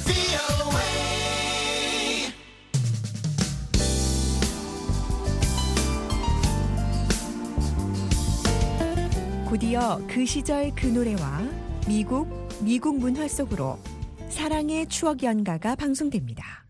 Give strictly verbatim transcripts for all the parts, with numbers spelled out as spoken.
곧이어 그 시절 그 노래와 미국, 미국 문화 속으로 사랑의 추억 연가가 방송됩니다.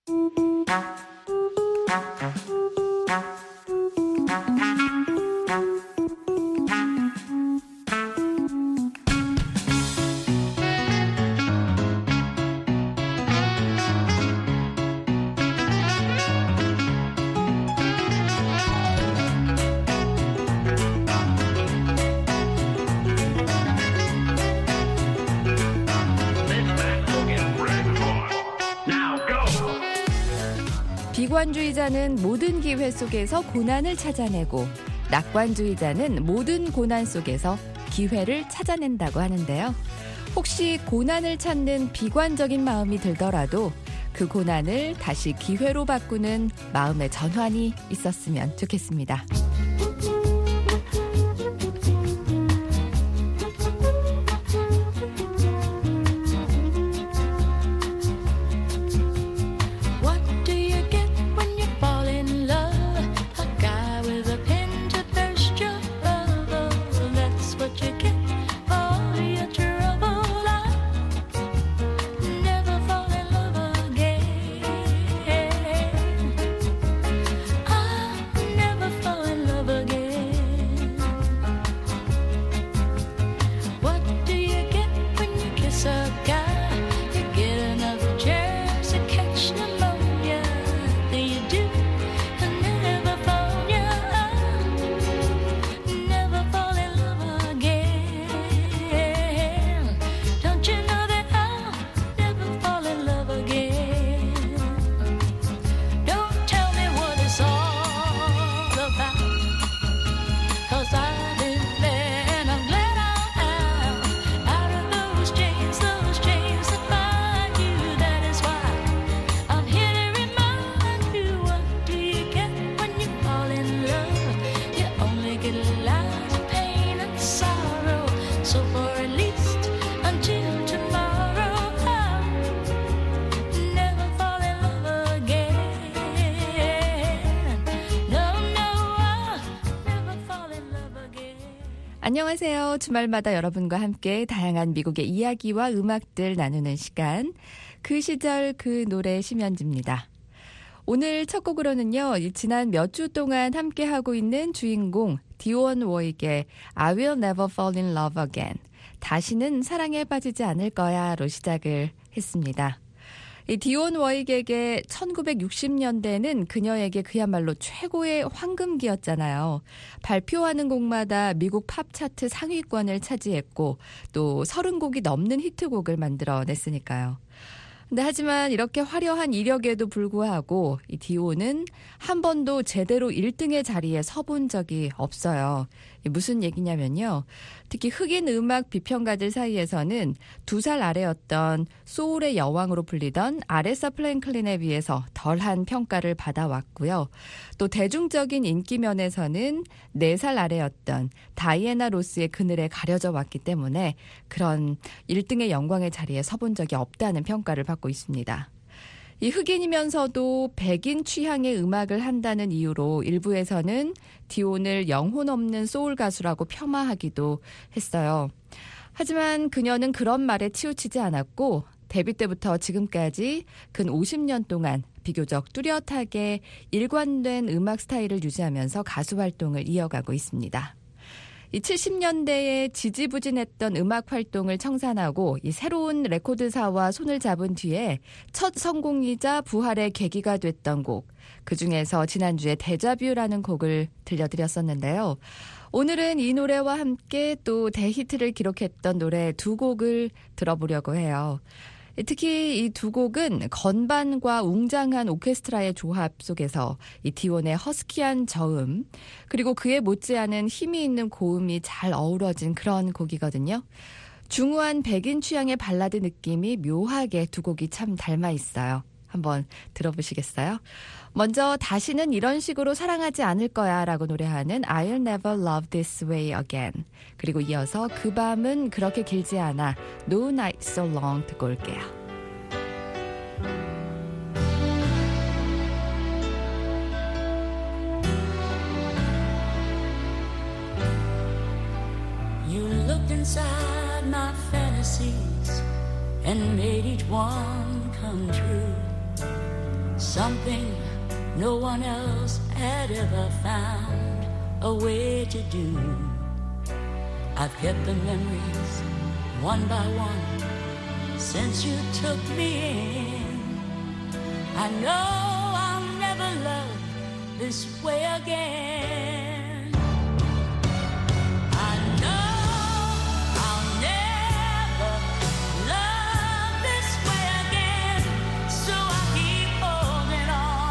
비관주의자는 모든 기회 속에서 고난을 찾아내고 낙관주의자는 모든 고난 속에서 기회를 찾아낸다고 하는데요. 혹시 고난을 찾는 비관적인 마음이 들더라도 그 고난을 다시 기회로 바꾸는 마음의 전환이 있었으면 좋겠습니다. 안녕하세요. 주말마다 여러분과 함께 다양한 미국의 이야기와 음악들 나누는 시간, 그 시절 그 노래 심연지입니다. 오늘 첫 곡으로는요, 지난 몇 주 동안 함께하고 있는 주인공 디온 워익의 I will never fall in love again, 다시는 사랑에 빠지지 않을 거야로 시작을 했습니다. 이 디온 워익에게 천구백육십 년대는 그녀에게 그야말로 최고의 황금기였잖아요. 발표하는 곡마다 미국 팝 차트 상위권을 차지했고 또 서른 곡이 넘는 히트곡을 만들어냈으니까요. 근데 하지만 이렇게 화려한 이력에도 불구하고 이 디온은 한 번도 제대로 일 등의 자리에 서본 적이 없어요. 무슨 얘기냐면요. 특히 흑인 음악 비평가들 사이에서는 두 살 아래였던 소울의 여왕으로 불리던 아레사 플랭클린에 비해서 덜한 평가를 받아왔고요. 또 대중적인 인기 면에서는 네 살 아래였던 다이애나 로스의 그늘에 가려져 왔기 때문에 그런 일 등의 영광의 자리에 서본 적이 없다는 평가를 받고 있습니다. 이 흑인이면서도 백인 취향의 음악을 한다는 이유로 일부에서는 디온을 영혼 없는 소울 가수라고 폄하하기도 했어요. 하지만 그녀는 그런 말에 치우치지 않았고 데뷔 때부터 지금까지 근 오십 년 동안 비교적 뚜렷하게 일관된 음악 스타일을 유지하면서 가수 활동을 이어가고 있습니다. 이 칠십 년대에 지지부진했던 음악 활동을 청산하고 이 새로운 레코드사와 손을 잡은 뒤에 첫 성공이자 부활의 계기가 됐던 곡, 그중에서 지난주에 데자뷰라는 곡을 들려드렸었는데요. 오늘은 이 노래와 함께 또 대히트를 기록했던 노래 두 곡을 들어보려고 해요. 특히 이 두 곡은 건반과 웅장한 오케스트라의 조합 속에서 이 디온의 허스키한 저음, 그리고 그에 못지않은 힘이 있는 고음이 잘 어우러진 그런 곡이거든요. 중후한 백인 취향의 발라드 느낌이 묘하게 두 곡이 참 닮아 있어요. 한번 들어보시겠어요? 먼저 다시는 이런 식으로 사랑하지 않을 거야 라고 노래하는 I'll never love this way again. 그리고 이어서 그 밤은 그렇게 길지 않아 No night so long 듣고 올게요. inside my fantasies and made each one come true. Something no one else had ever found a way to do. I've kept the memories one by one since you took me in. I know I'll never love this way again. I know I'll never love this way again, so I keep holding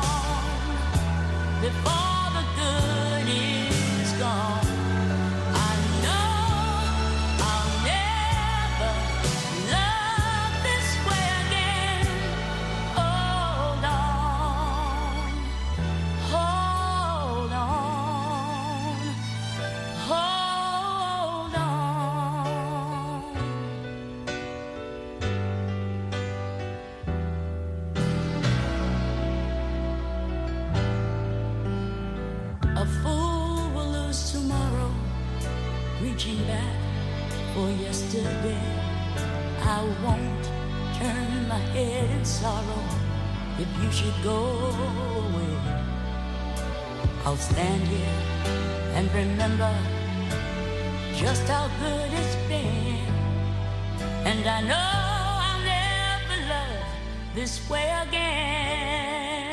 on before the good is gone. I know I'll never love this way again. Hold on, hold on, hold on. A fool will lose tomorrow, reaching back for yesterday. I won't turn my head in sorrow if you should go away. I'll stand here and remember just how good it's been. And I know I'll never love this way again.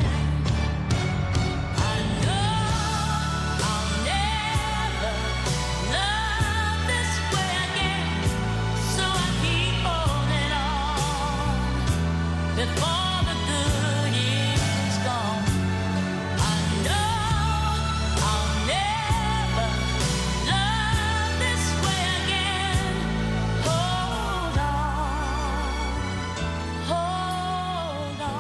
I know I'll never love this way again, so I keep holding on before the good is gone. I know I'll never love this way again. Hold on, hold on.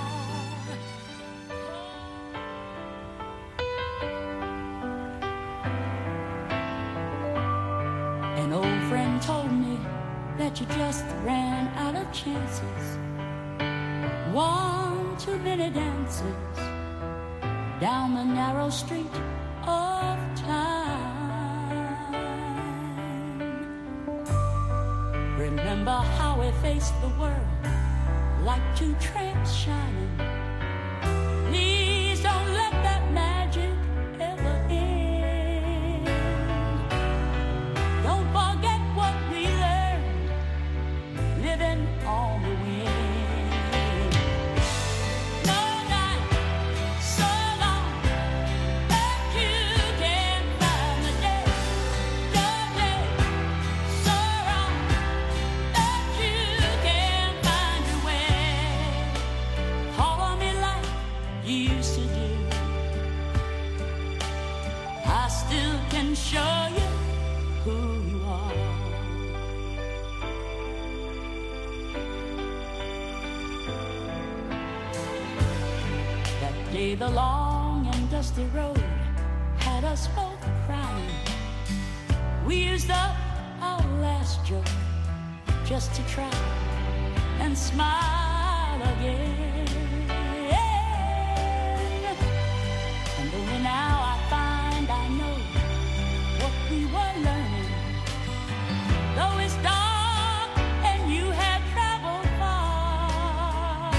An old friend told me that you just ran out of chances. One too many dances down the narrow street of time. Remember how we faced the world like two tramps shining. Please don't let that magic ever end. Don't forget what we learned living on the wind. No night so long that you can't find the day. No day so wrong that you can't find your way. Call me like you used to do. I still can show you who you are. That day the long and dusty road had us both crying. We used up our last joke just to try and smile again. And only now I find I know what we were learning. Though it's dark and you had traveled far,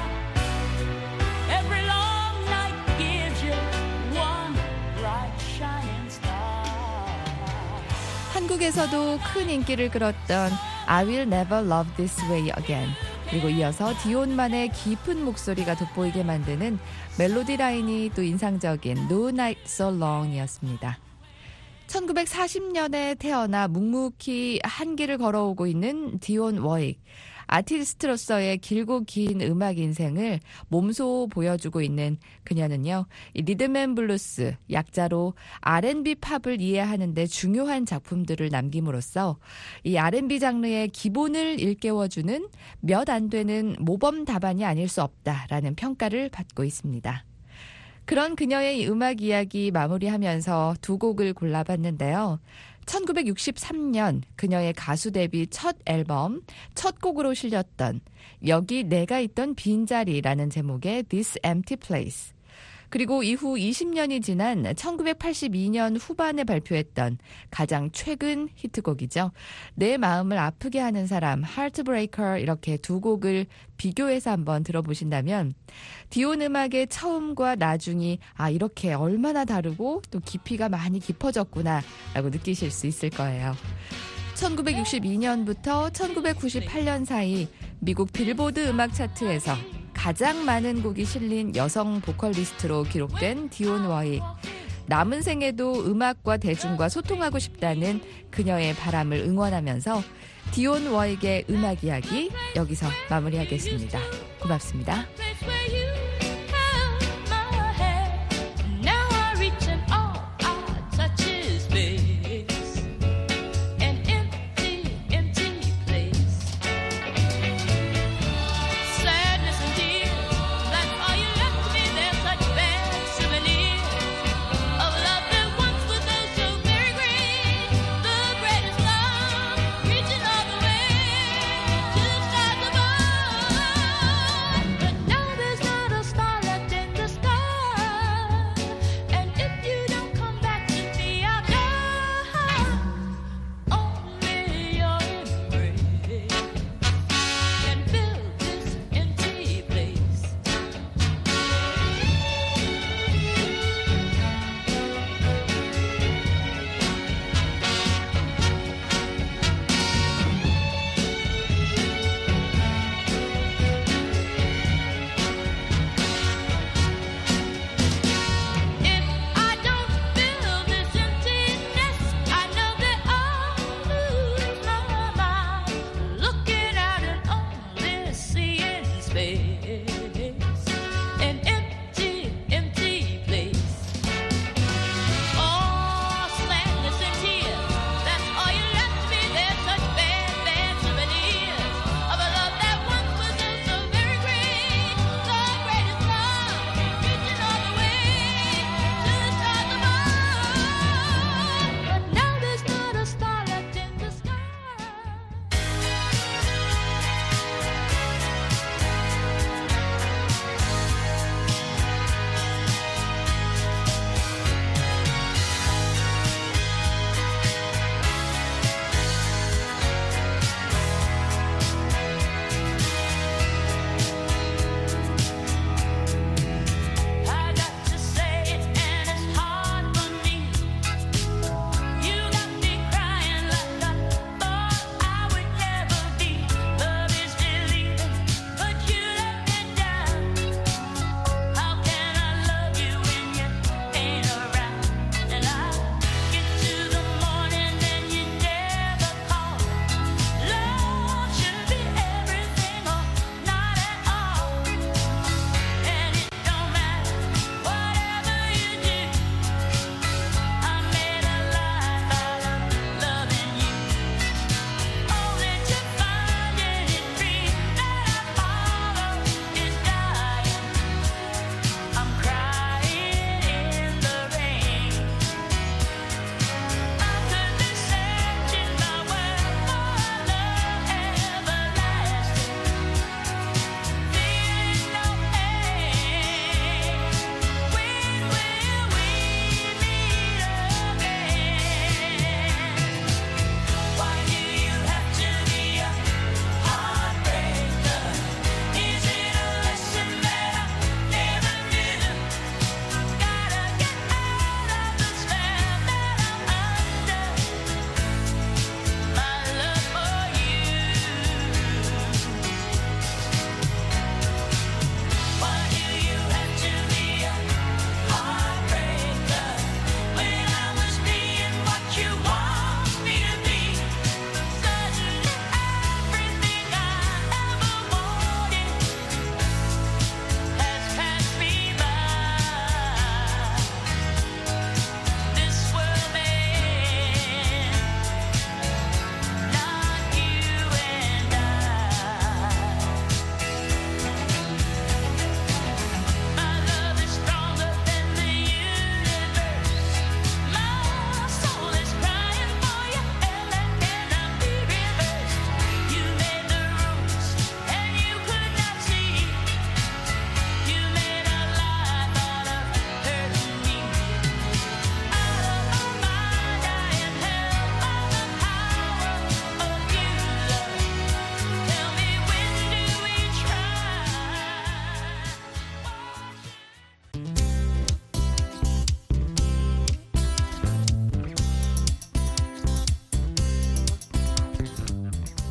every long night gives you one bright shining star. 한국에서도 큰 인기를 끌었던 I Will Never Love This Way Again, 그리고 이어서 디온만의 깊은 목소리가 돋보이게 만드는 멜로디 라인이 또 인상적인 No Night So Long이었습니다. 천구백사십 년에 태어나 묵묵히 한 길을 걸어오고 있는 디온 워익. 아티스트로서의 길고 긴 음악 인생을 몸소 보여주고 있는 그녀는요, 이 리듬앤블루스, 약자로 알앤비 팝을 이해하는 데 중요한 작품들을 남김으로써 이 알앤비 장르의 기본을 일깨워주는 몇 안 되는 모범 답안이 아닐 수 없다라는 평가를 받고 있습니다. 그런 그녀의 음악 이야기 마무리하면서 두 곡을 골라봤는데요. 천구백육십삼 년 그녀의 가수 데뷔 첫 앨범 첫 곡으로 실렸던 여기 내가 있던 빈자리라는 제목의 This Empty Place, 그리고 이후 이십 년이 지난 천구백팔십이 년 후반에 발표했던 가장 최근 히트곡이죠. 내 마음을 아프게 하는 사람, Heartbreaker 이렇게 두 곡을 비교해서 한번 들어보신다면 디온 음악의 처음과 나중이 아 이렇게 얼마나 다르고 또 깊이가 많이 깊어졌구나 라고 느끼실 수 있을 거예요. 천구백육십이 년부터 천구백구십팔 년 사이 미국 빌보드 음악 차트에서 가장 많은 곡이 실린 여성 보컬리스트로 기록된 디온 워익. 남은 생에도 음악과 대중과 소통하고 싶다는 그녀의 바람을 응원하면서 디온 워익의 음악 이야기 여기서 마무리하겠습니다. 고맙습니다.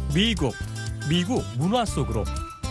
미국, 미국 문화 속으로.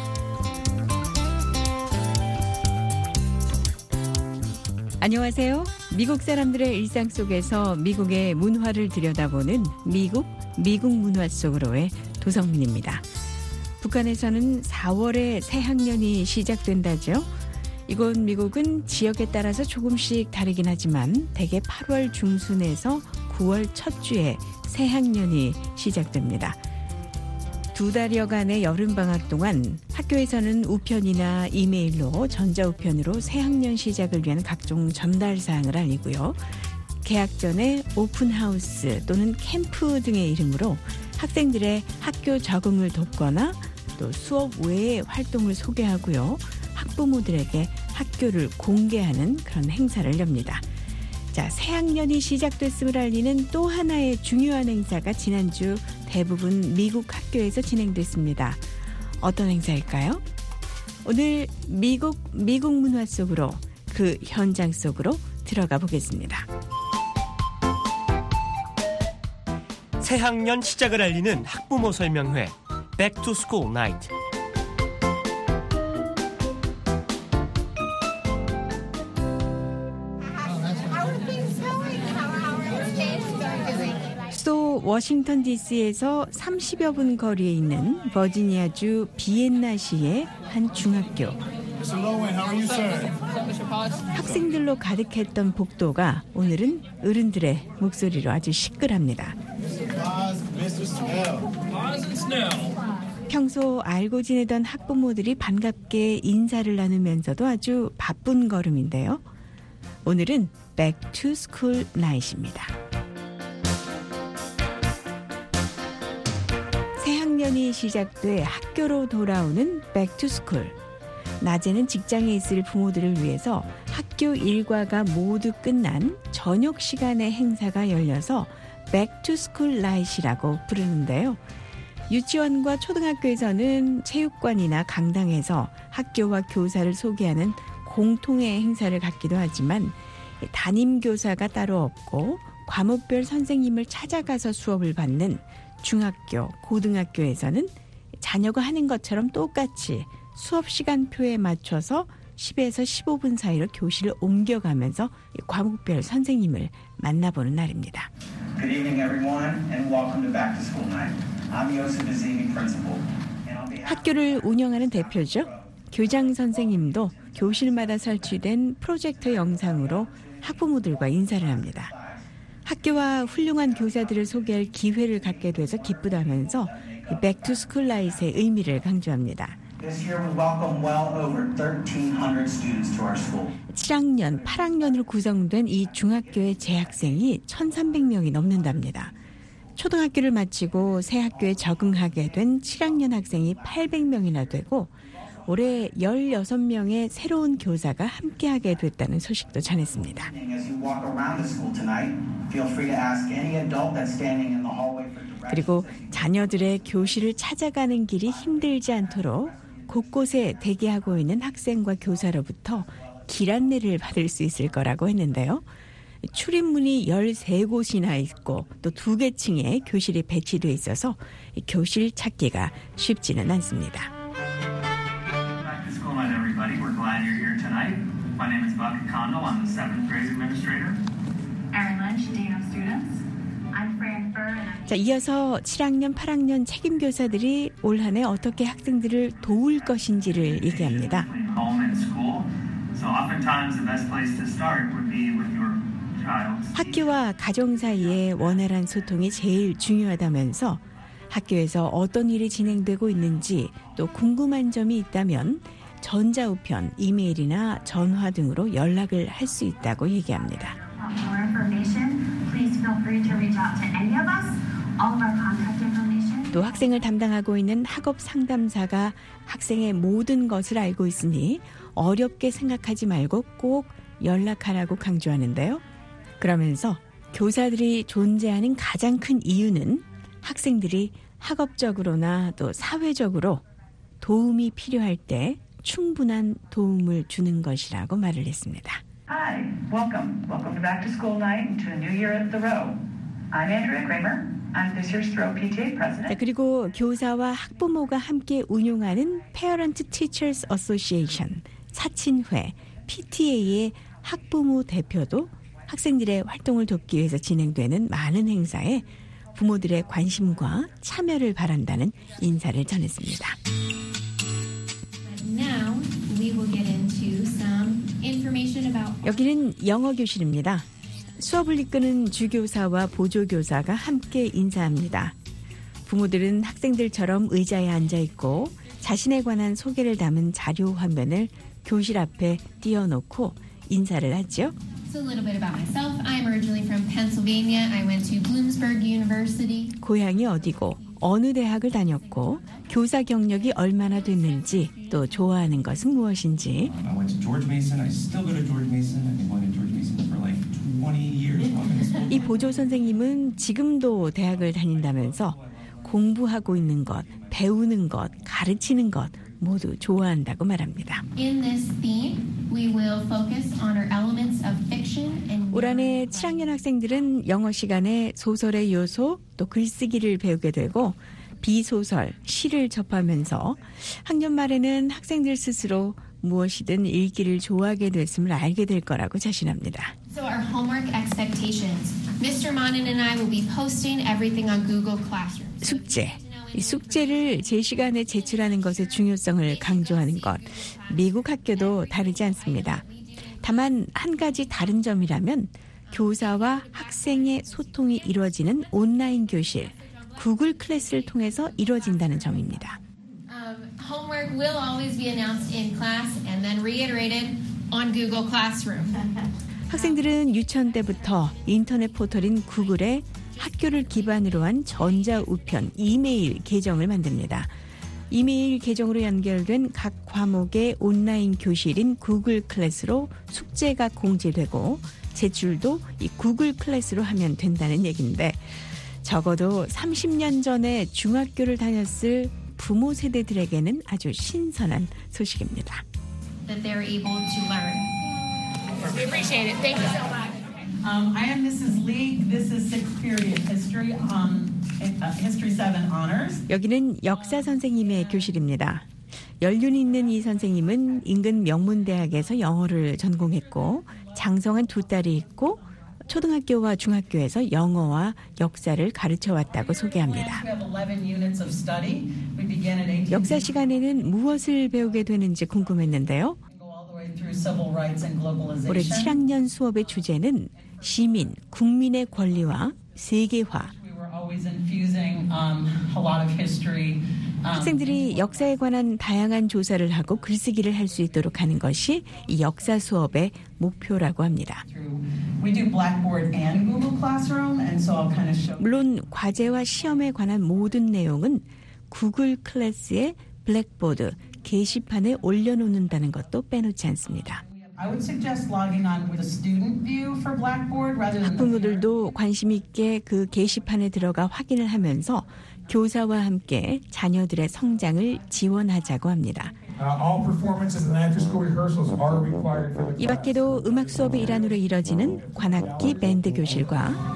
안녕하세요. 미국 사람들의 일상 속에서 미국의 문화를 들여다보는 미국, 미국 문화 속으로의 도성민입니다. 북한에서는 사월에 새학년이 시작된다죠. 이곳 미국은 지역에 따라서 조금씩 다르긴 하지만 대개 팔월 중순에서 구월 첫 주에 새학년이 시작됩니다. 두 달여간의 여름방학 동안 학교에서는 우편이나 이메일로 전자우편으로 새학년 시작을 위한 각종 전달사항을 알리고요. 개학 전에 오픈하우스 또는 캠프 등의 이름으로 학생들의 학교 적응을 돕거나 또 수업 외의 활동을 소개하고요. 학부모들에게 학교를 공개하는 그런 행사를 엽니다. 자, 새학년이 시작됐음을 알리는 또 하나의 중요한 행사가 지난주 대부분 미국 학교에서 진행됐습니다. 어떤 행사일까요? 오늘 미국, 미국 문화 속으로 그 현장 속으로 들어가 보겠습니다. 새학년 시작을 알리는 학부모 설명회 Back to School Night. 수도 워싱턴 디씨에서 삼십여 분 거리에 있는 버지니아주 비엔나시의 한 중학교. 학생들로 가득했던 복도가 오늘은 어른들의 목소리로 아주 시끌합니다. 평소 알고 지내던 학부모들이 반갑게 인사를 나누면서도 아주 바쁜 걸음인데요. 오늘은 Back to School Night입니다. 새학년이 시작돼 학교로 돌아오는 Back to School. 낮에는 직장에 있을 부모들을 위해서 학교 일과가 모두 끝난 저녁 시간에 행사가 열려서 Back to School Night이라고 부르는데요. 유치원과 초등학교에서는 체육관이나 강당에서 학교와 교사를 소개하는 공통의 행사를 갖기도 하지만 담임 교사가 따로 없고 과목별 선생님을 찾아가서 수업을 받는 중학교, 고등학교에서는 자녀가 하는 것처럼 똑같이 수업 시간표에 맞춰서 십에서 십오 분 사이로 교실을 옮겨가면서 과목별 선생님을 만나보는 날입니다. Good evening, everyone, and welcome to Back to School Night. I'm Yosef Azimi, principal. 학교를 운영하는 대표죠. 교장 선생님도 교실마다 설치된 프로젝터 영상으로 학부모들과 인사를 합니다. 학교와 훌륭한 교사들을 소개할 기회를 갖게 돼서 기쁘다면서 Back to School Night의 의미를 강조합니다. 칠 학년, 팔 학년으로 구성된 이 중학교의 재학생이 천삼백 명이 넘는답니다. 초등학교를 마치고 새 학교에 적응하게 된 칠 학년 학생이 팔백 명이나 되고 올해 열여섯 명의 새로운 교사가 함께하게 됐다는 소식도 전했습니다. 그리고 자녀들의 교실을 찾아가는 길이 힘들지 않도록 곳곳에 대기하고 있는 학생과 교사로부터 길 안내를 받을 수 있을 거라고 했는데요. 출입문이 열세 곳이나 있고 또 두 개 층에 교실이 배치되어 있어서 교실 찾기가 쉽지는 않습니다. We're glad you're here tonight. My name is Buck Kondo. I'm the seventh grade administrator. Erin Lynch, Dean of Students. I'm Fran Fur. And I'm... 자, 이어서 칠 학년, 팔 학년 책임교사들이 올 한 해 어떻게 학생들을 도울 것인지를 얘기합니다. Home and school. So oftentimes the best place to start would be with your child. 학교와 가정 사이의 원활한 소통이 제일 중요하다면서 학교에서 어떤 일이 진행되고 있는지 또 궁금한 점이 있다면 전자우편, 이메일이나 전화 등으로 연락을 할 수 있다고 얘기합니다. For information, please feel free to reach out to any of us. All of our contact information. 또 학생을 담당하고 있는 학업 상담사가 학생의 모든 것을 알고 있으니 어렵게 생각하지 말고 꼭 연락하라고 강조하는데요. 그러면서 교사들이 존재하는 가장 큰 이유는 학생들이 학업적으로나 또 사회적으로 도움이 필요할 때 충분한 도움을 주는 것이라고 말을 했습니다. Hi, welcome. Welcome to Back to School Night and to a new year at the Row. I'm Andrea Kramer. I'm this year's Throw 피티에이 자, president. 그리고 교사와 학부모가 함께 운용하는 Parent Teachers Association, 사친회, 피티에이의 학부모 대표도 학생들의 활동을 돕기 위해서 진행되는 많은 행사에 부모들의 관심과 참여를 바란다는 인사를 전했습니다. Now we will get into some information about 여기는 영어 교실입니다. 수업을 이끄는 주교사와 보조교사가 함께 인사합니다. 부모들은 학생들처럼 의자에 앉아 있고 자신에 관한 소개를 담은 자료 화면을 교실 앞에 띄워놓고 인사를 하죠. So a little bit about myself. I'm originally from Pennsylvania. I went to Bloomsburg University. 고향이 어디고 어느 대학을 다녔고 교사 경력이 얼마나 됐는지 또 좋아하는 것은 무엇인지 I went to George Mason. I still go to George Mason. I've been going to George Mason for like twenty years. 이 보조 선생님은 지금도 대학을 다닌다면서 공부하고 있는 것, 배우는 것, 가르치는 것 모두 좋아한다고 말합니다. In this theme, we will focus on our elements of fiction and 올 한해 칠 학년 학생들은 영어 시간에 소설의 요소 또 글쓰기를 배우게 되고 비소설, 시를 접하면서 학년 말에는 학생들 스스로 무엇이든 읽기를 좋아하게 됐음을 알게 될 거라고 자신합니다. So our homework expectations. Mister Manin and I will be posting everything on Google Classroom. 숙제. 이 숙제를 제 시간에 제출하는 것의 중요성을 강조하는 것. 미국 학교도 다르지 않습니다. 다만 한 가지 다른 점이라면 교사와 학생의 소통이 이루어지는 온라인 교실, 구글 클래스를 통해서 이루어진다는 점입니다. Um, homework will always be announced in class and then reiterated on Google Classroom. 학생들은 유치원 때부터 인터넷 포털인 구글에 학교를 기반으로 한 전자우편 이메일 계정을 만듭니다. 이메일 계정으로 연결된 각 과목의 온라인 교실인 구글 클래스로 숙제가 공지되고 제출도 이 구글 클래스로 하면 된다는 얘기인데 적어도 삼십 년 전에 중학교를 다녔을 부모 세대들에게는 아주 신선한 소식입니다. That they're able to learn. We appreciate it. Thank you so much. Um, I am Missus Lee. This is sixth period history, um, History seven honors. 여기는 역사 선생님의 교실입니다. 연륜이 있는 이 선생님은 인근 명문대학에서 영어를 전공했고 장성한 두 딸이 있고 초등학교와 중학교에서 영어와 역사를 가르쳐왔다고 소개합니다. 역사 시간에는 무엇을 배우게 되는지 궁금했는데요. 올해 칠 학년 수업의 주제는 시민, 국민의 권리와 세계화. 학생들이 역사에 관한 다양한 조사를 하고 글쓰기를 할 수 있도록 하는 것이 이 역사 수업의 목표라고 합니다. 물론 과제와 시험에 관한 모든 내용은 구글 클래스의 블랙보드, 게시판에 올려놓는다는 것도 빼놓지 않습니다. 학부모들도 관심 있게 그 게시판에 들어가 확인을 하면서 교사와 함께 자녀들의 성장을 지원하자고 합니다. 이 밖에도 음악 수업의 일환으로 이뤄지는 관악기 밴드 교실과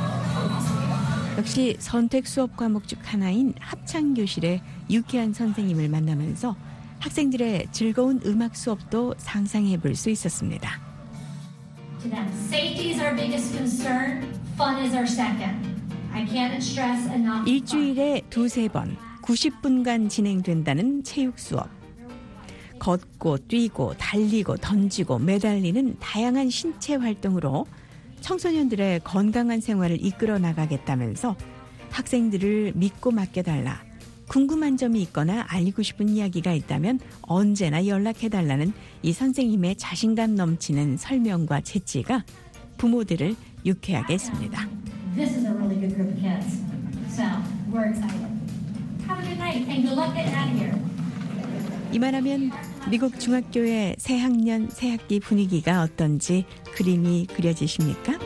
역시 선택 수업 과목 중 하나인 합창 교실의 유쾌한 선생님을 만나면서 학생들의 즐거운 음악 수업도 상상해 볼 수 있었습니다. To them, safety is our biggest concern. Fun is our second. I can't stress enough. 일주일에 두세 번 구십 분간 진행된다는 체육 수업. 걷고 뛰고 달리고 던지고 매달리는 다양한 신체 활동으로 청소년들의 건강한 생활을 이끌어 나가겠다면서 학생들을 믿고 맡겨달라. 궁금한 점이 있거나 알리고 싶은 이야기가 있다면 언제나 연락해달라는 이 선생님의 자신감 넘치는 설명과 재치가 부모들을 유쾌하게 했습니다. This is a really good group of kids. So, we're excited. Have a good night and good luck getting out of here. 이만하면 미국 중학교의 새 학년, 새 학기 분위기가 어떤지 그림이 그려지십니까?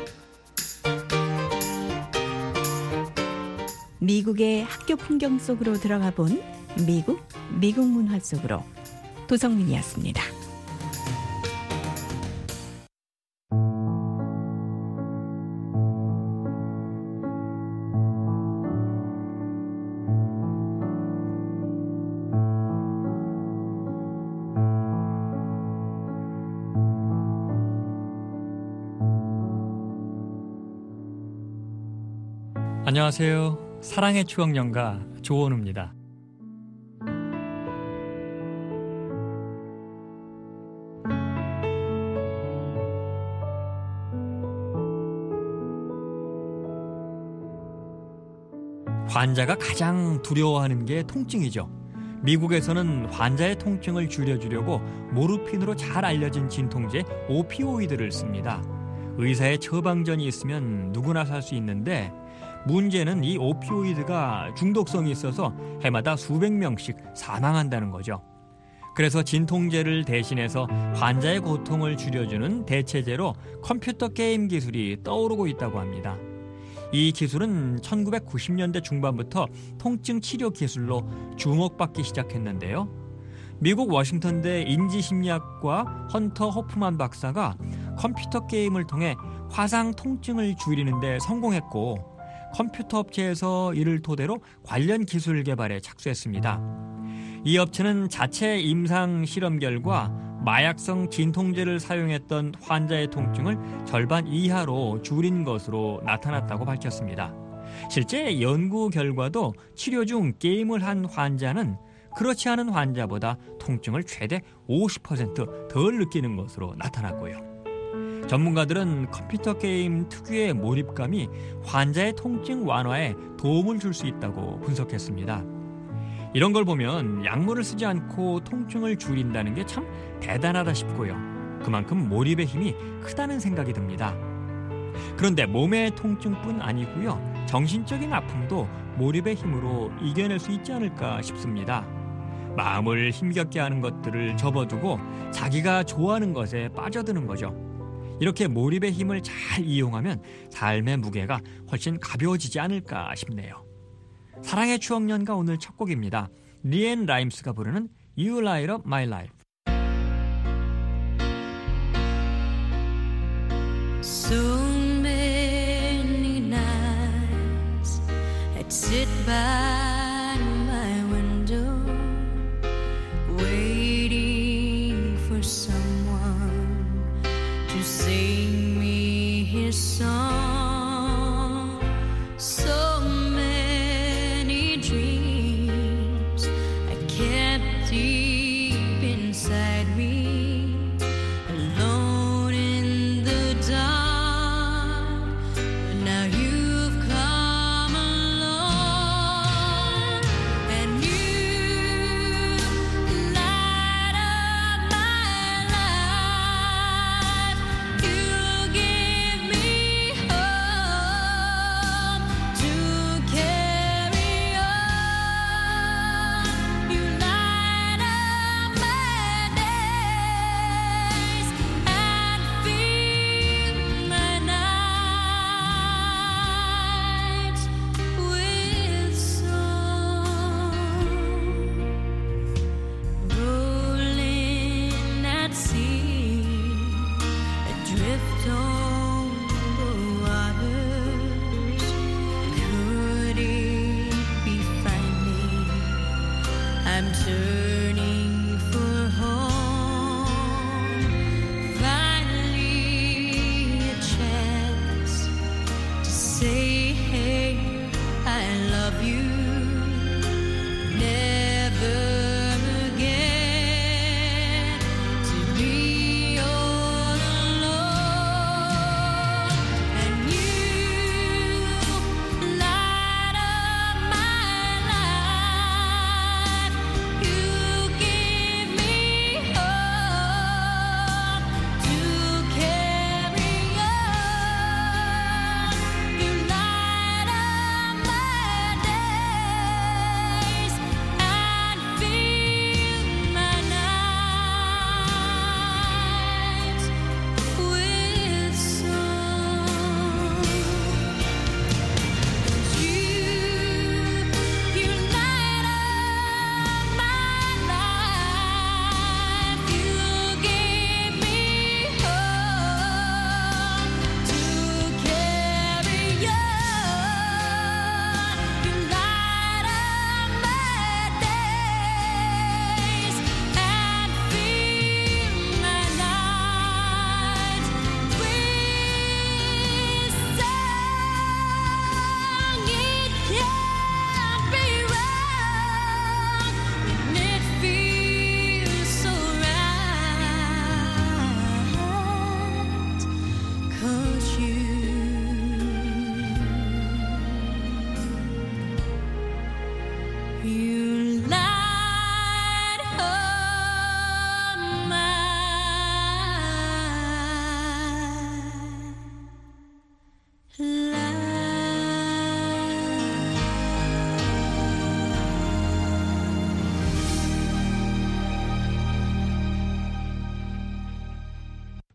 미국의 학교 풍경 속으로 들어가 본 미국, 미국 문화 속으로 도성민이었습니다. 안녕하세요. 사랑의 추억 연가 조원우입니다. 환자가 가장 두려워하는 게 통증이죠. 미국에서는 환자의 통증을 줄여주려고 모르핀으로 잘 알려진 진통제 오피오이드를 씁니다. 의사의 처방전이 있으면 누구나 살 수 있는데 문제는 이 오피오이드가 중독성이 있어서 해마다 수백 명씩 사망한다는 거죠. 그래서 진통제를 대신해서 환자의 고통을 줄여주는 대체제로 컴퓨터 게임 기술이 떠오르고 있다고 합니다. 이 기술은 천구백구십 년대 중반부터 통증 치료 기술로 주목받기 시작했는데요. 미국 워싱턴대 인지심리학과 헌터 호프만 박사가 컴퓨터 게임을 통해 화상 통증을 줄이는 데 성공했고 컴퓨터 업체에서 이를 토대로 관련 기술 개발에 착수했습니다. 이 업체는 자체 임상 실험 결과 마약성 진통제를 사용했던 환자의 통증을 절반 이하로 줄인 것으로 나타났다고 밝혔습니다. 실제 연구 결과도 치료 중 게임을 한 환자는 그렇지 않은 환자보다 통증을 최대 오십 퍼센트 덜 느끼는 것으로 나타났고요. 전문가들은 컴퓨터 게임 특유의 몰입감이 환자의 통증 완화에 도움을 줄 수 있다고 분석했습니다. 이런 걸 보면 약물을 쓰지 않고 통증을 줄인다는 게 참 대단하다 싶고요. 그만큼 몰입의 힘이 크다는 생각이 듭니다. 그런데 몸의 통증뿐 아니고요. 정신적인 아픔도 몰입의 힘으로 이겨낼 수 있지 않을까 싶습니다. 마음을 힘겹게 하는 것들을 접어두고 자기가 좋아하는 것에 빠져드는 거죠. 이렇게 몰입의 힘을 잘 이용하면 삶의 무게가 훨씬 가벼워지지 않을까 싶네요. 사랑의 추억 연가 오늘 첫 곡입니다. 리앤 라임스가 부르는 You Light Up My Life. So many nights I'd sit by my window waiting for someone to sing me his song. So many dreams I kept deep inside me, alone in the dark. But now you've come along, and you light up my life. You give me hope to carry on. You light up my days and fill my nights with song. Rolling at sea, adrift on the waters. Could it be finally I'm turning for home? Finally a chance to say, hey, I love you. Never again to be all alone. And you light up my life. You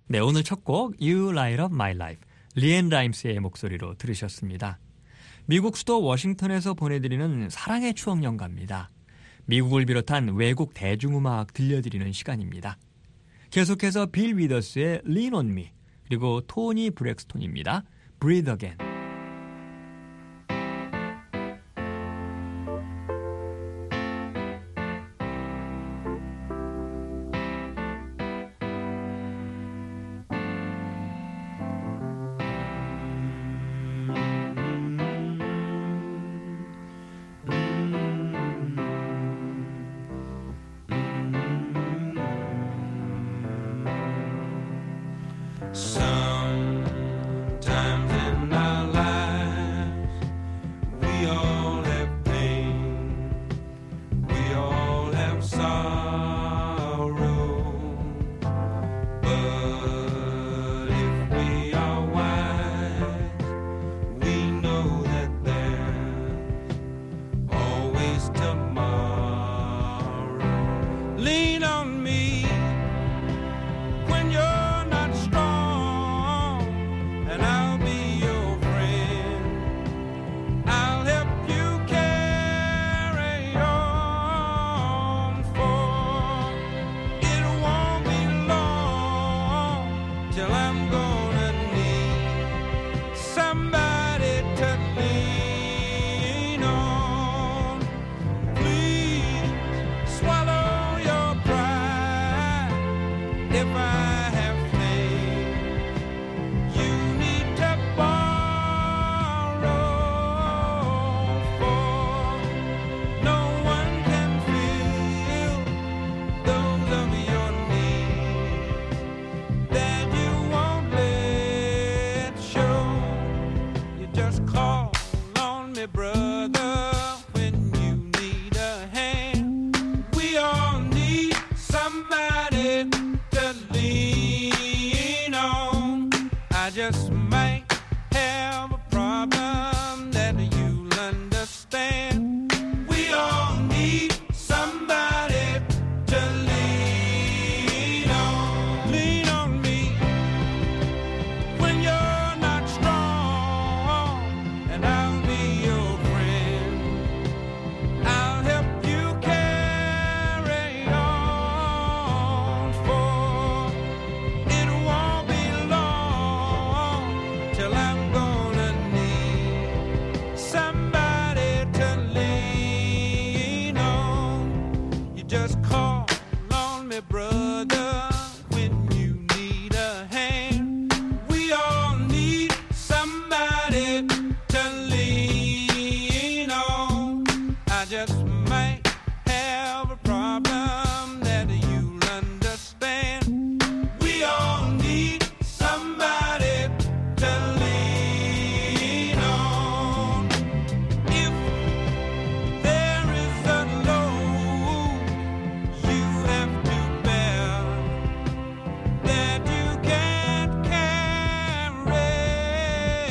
네, 오늘 첫 곡 You Light Up My Life, 리앤 라임스의 목소리로 들으셨습니다. 미국 수도 워싱턴에서 보내드리는 사랑의 추억 연가입니다. 미국을 비롯한 외국 대중음악 들려드리는 시간입니다. 계속해서 빌 위더스의 Lean on Me, 그리고 토니 브렉스톤입니다. Breathe Again.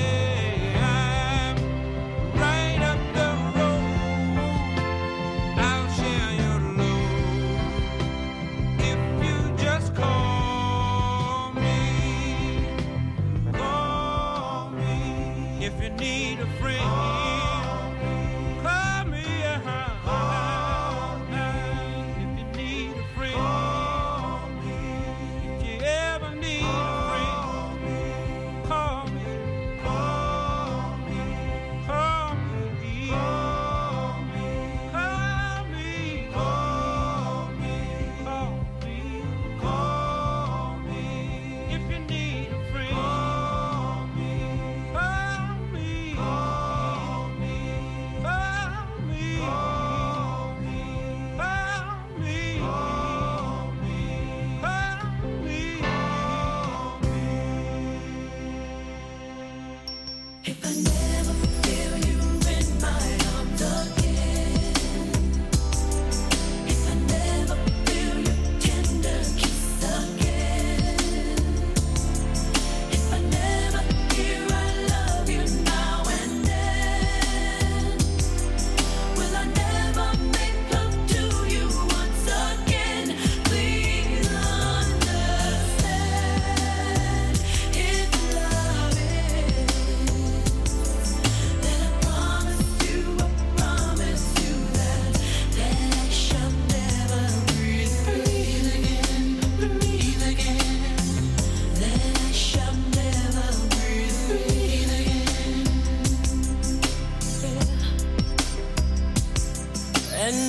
I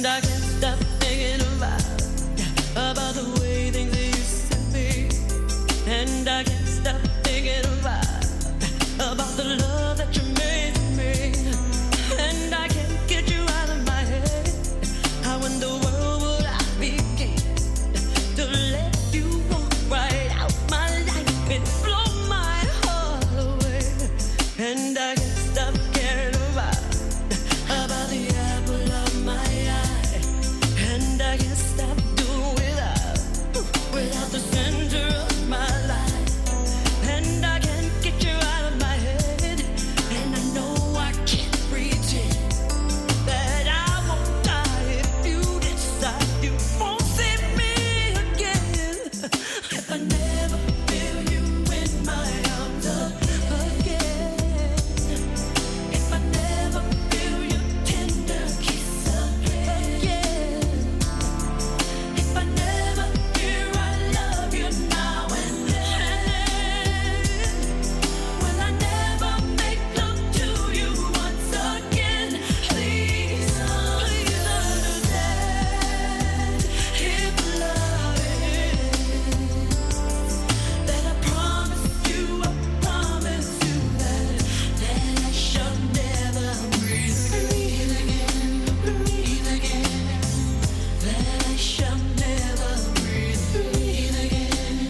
And I can't stop thinking about, about the way things used to be. And I can't stop thinking about, about the love that you made for me. And I can't get you out of my head. How in the world would I begin to let you walk right out my life and blow my heart away? And I can't stop caring about, about the apple of my eye. And I can't stop doing without, without the center of my life. And I can't get you out of my head. And I know I can't pretend that I won't die if you decide you won't see me again. If I never feel you in my arms again. If I never feel your tender kiss again. If I never hear I love you now and then. Will I never make love to you once again? Please, please understand. If love is that I promise you, I promise you that, that I shall never breathe, breathe again, breathe again. That I shall never breathe, breathe again.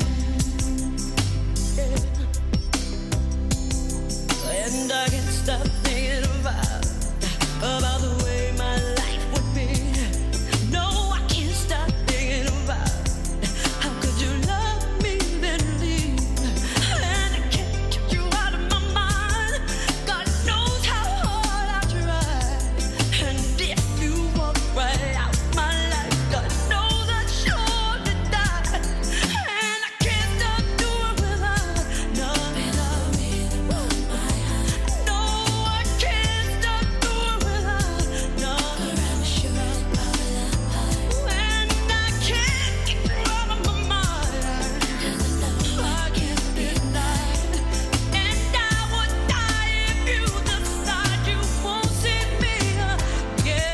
And I can't stop thinking about, about the way my life would be. No, I can't stop thinking about, how could you love me then leave? And I can't get you out of my mind. God knows how hard I try. And if you walk right out my life, God knows I'd surely die. And I can't stop doing without, no, without me. No, I can't stop doing without, no. I'm sure it's probably and I can't get you out of my mind. I can't deny it. And I would die if you decide you won't see me again.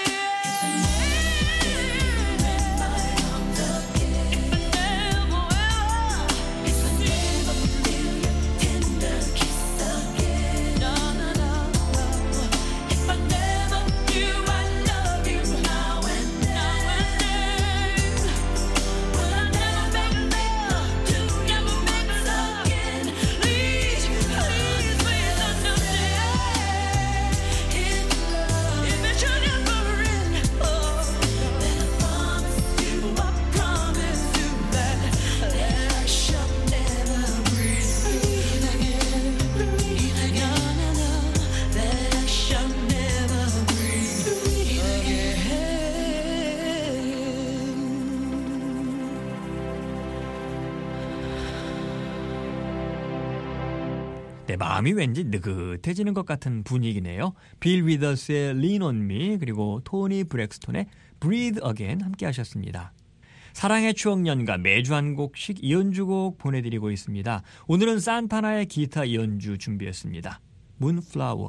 If I never will, if I never feel your tender kiss again. No, no, no, no. If I never knew I love you now and then. Will I never make love to you, never make love again? Please, please, please understand. If love, if it should ever end, oh, then I promise you, I promise you that, that I shall never breathe, breathe again, breathe again. No, no, no, that I shall never breathe, breathe again. 네, 마음이 왠지 느긋해지는 것 같은 분위기네요. 빌 위더스의 Lean on Me 그리고 토니 브렉스톤의 Breathe Again 함께 하셨습니다. 사랑의 추억 연가 매주 한 곡씩 이연주곡 보내드리고 있습니다. 오늘은 산타나의 기타 이연주 준비했습니다. Moonflower.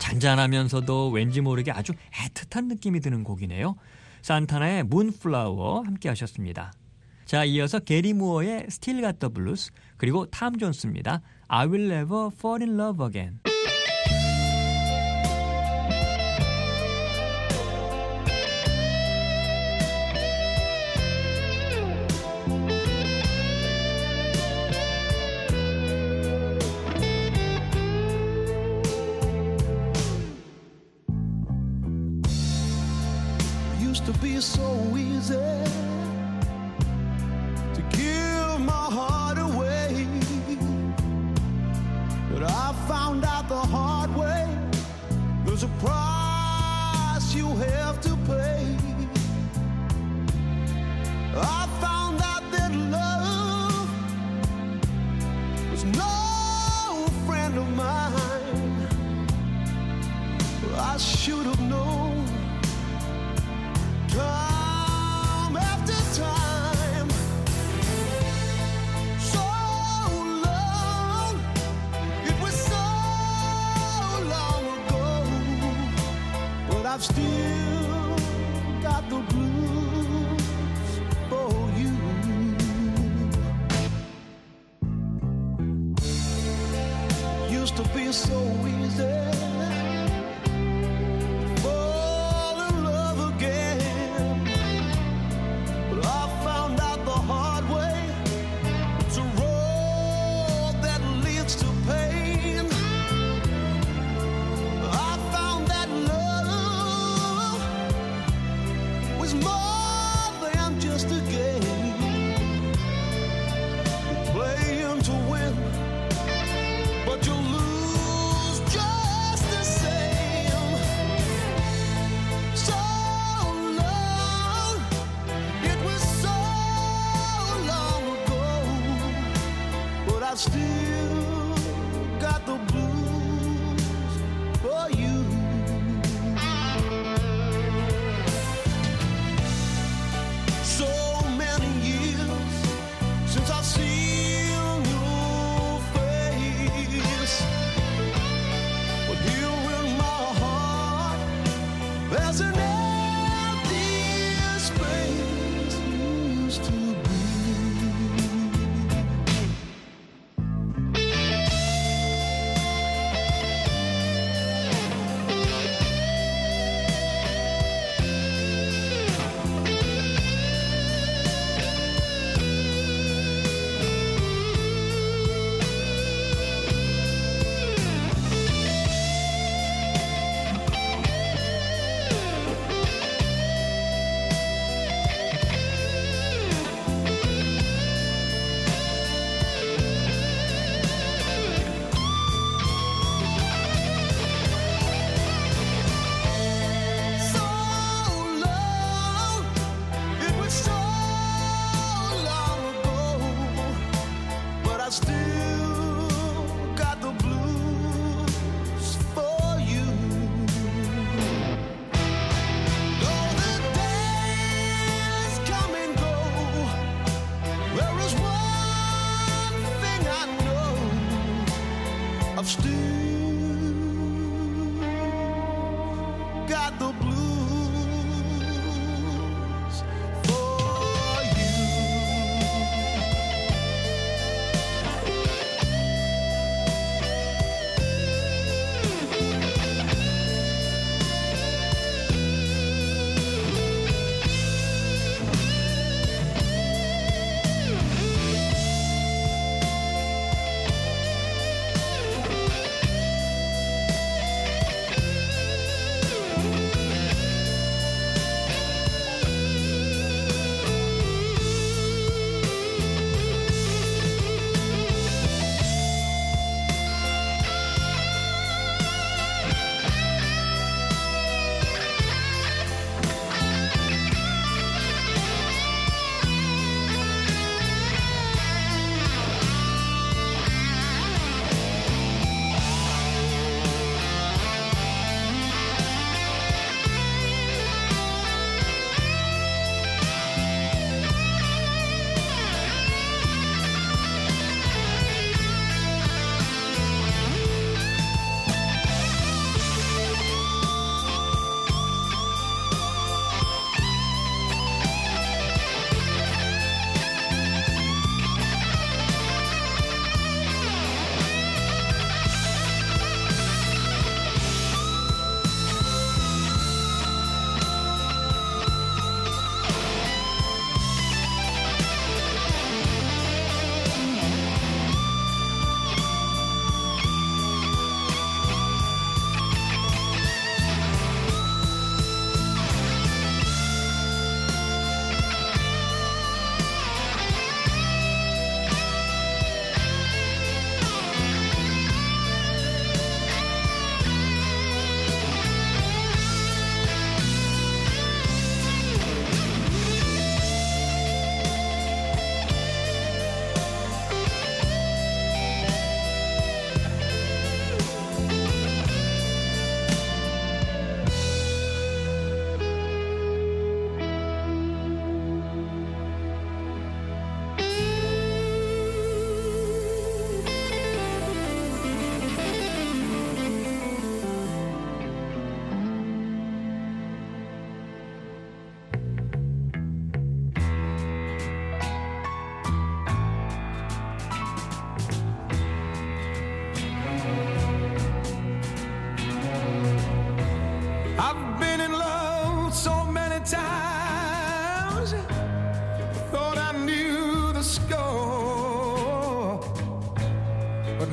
잔잔하면서도 왠지 모르게 아주 애틋한 느낌이 드는 곡이네요. 산타나의 문플라워 함께 하셨습니다. 자, 이어서 게리 무어의 Still Got the Blues, 그리고 탐 존스입니다. I Will Never Fall in Love Again. To be so easy to give my heart away, but I found out the hard way there's a price you have to pay. I found out that love was no friend of mine. I should have known time after time, so long, it was so long ago, but I've still got the blues for you. Used to be so easy still got the blues for you. So many years since I've seen your face, but here in my heart there's an empty space used to be.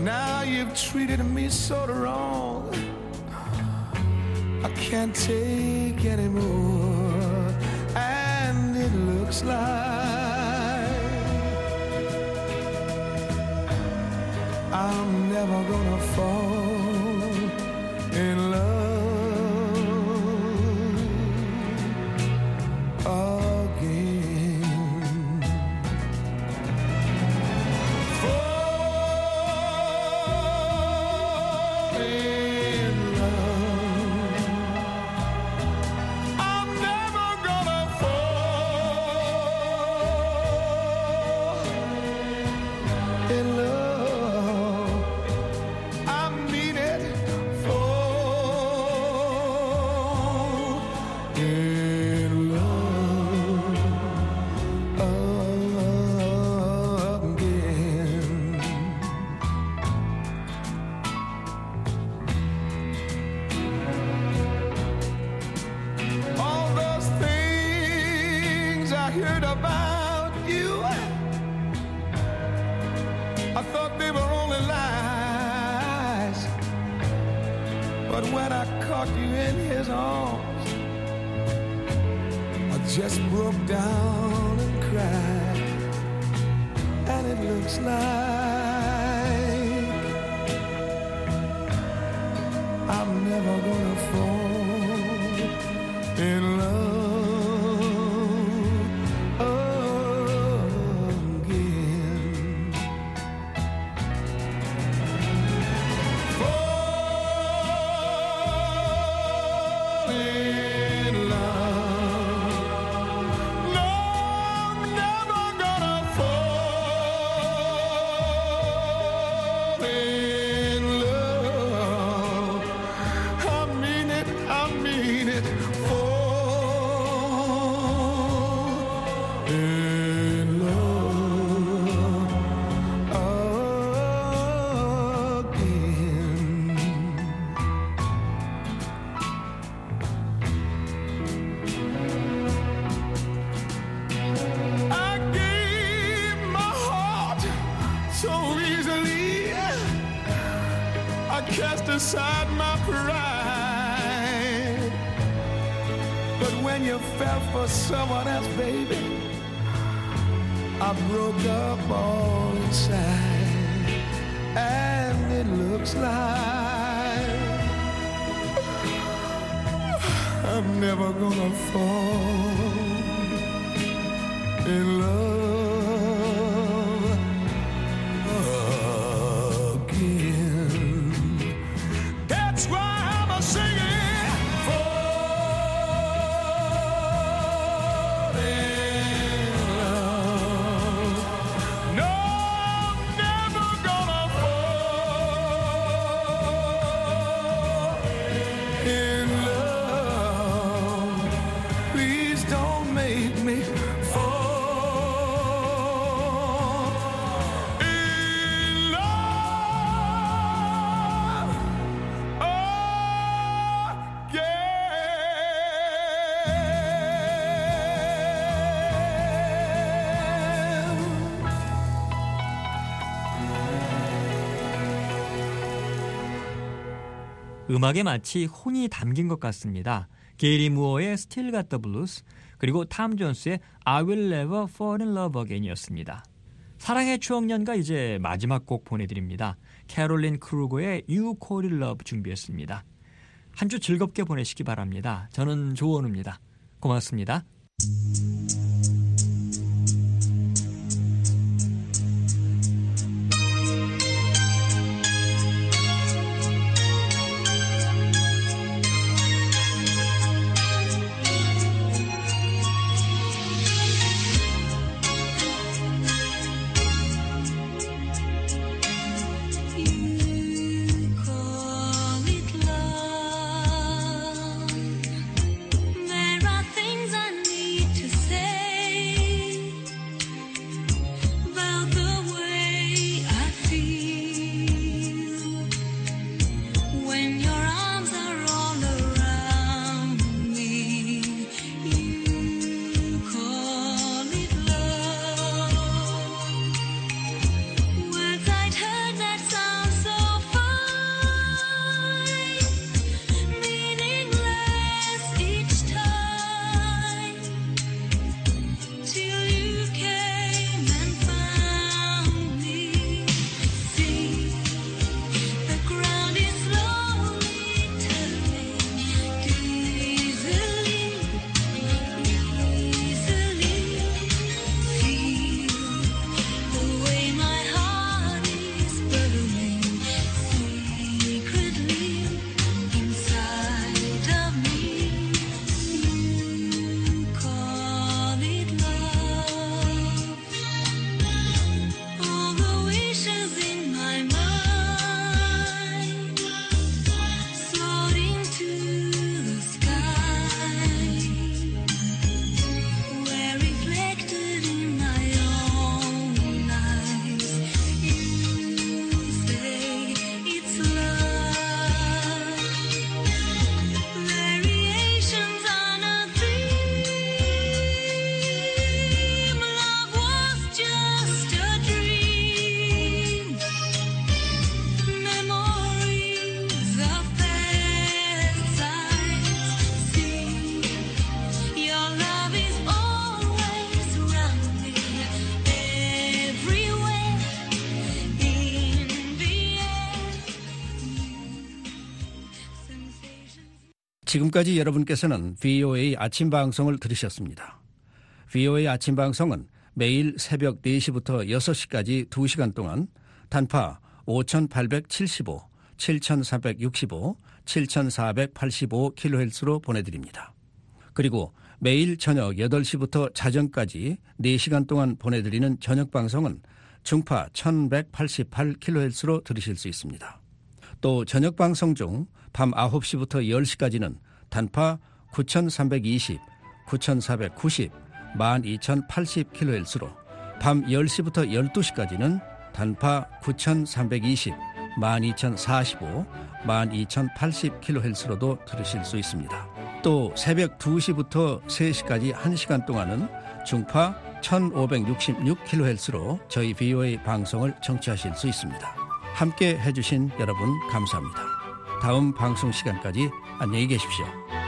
Now you've treated me so wrong, I can't take anymore. And it looks like I'm never gonna fall in love again. Fall in love. I'm never gonna fall in love. I mean it. Fall in love again. All those things I heard about you, I thought they were only lies. But when I caught you in his arms, I just broke down and cried. And it looks like I'm never gonna fall in love again. Fall in love. No, I'm never gonna fall in love. I mean it, I mean it. Fall in love again. I gave my heart so easily. I cast aside my pride. But when you fell for someone else, baby, I broke up all inside. And it looks like I'm never gonna fall in love again. That's why I'm a singing. Fall in love. No, I'm never gonna fall in love. Please don't make me fall in love 음악에 마치 혼이 담긴 것 같습니다. 게리 무어의 Still Got the Blues, 그리고 탐 존스의 I Will Never Fall in Love Again이었습니다. 사랑의 추억연가 이제 마지막 곡 보내드립니다. 캐롤린 크루거의 You Call It Love 준비했습니다. 한 주 즐겁게 보내시기 바랍니다. 저는 조원우입니다. 고맙습니다. There are things I need to say. 지금까지 여러분께서는 브이오에이 아침 방송을 들으셨습니다. 브이오에이 아침 방송은 매일 새벽 네 시부터 여섯 시까지 두 시간 동안 단파 오천팔백칠십오, 칠천삼백육십오, 칠천사백팔십오 킬로헤르츠로 보내드립니다. 그리고 매일 저녁 여덟 시부터 자정까지 네 시간 동안 보내드리는 저녁 방송은 중파 천백팔십팔 킬로헤르츠로 들으실 수 있습니다. 또 저녁 방송 중 밤 아홉 시부터 열 시까지는 단파 구천삼백이십, 구천사백구십, 만 이천팔십 킬로헤르츠로, 밤 열 시부터 열두 시까지는 단파 구천삼백이십, 만 이천사십오, 만 이천팔십 킬로헤르츠로도 들으실 수 있습니다. 또 새벽 두 시부터 세 시까지 한 시간 동안은 중파 천오백육십육 킬로헤르츠로 저희 브이오에이 방송을 청취하실 수 있습니다. 함께 해주신 여러분 감사합니다. 다음 방송 시간까지 안녕히 계십시오.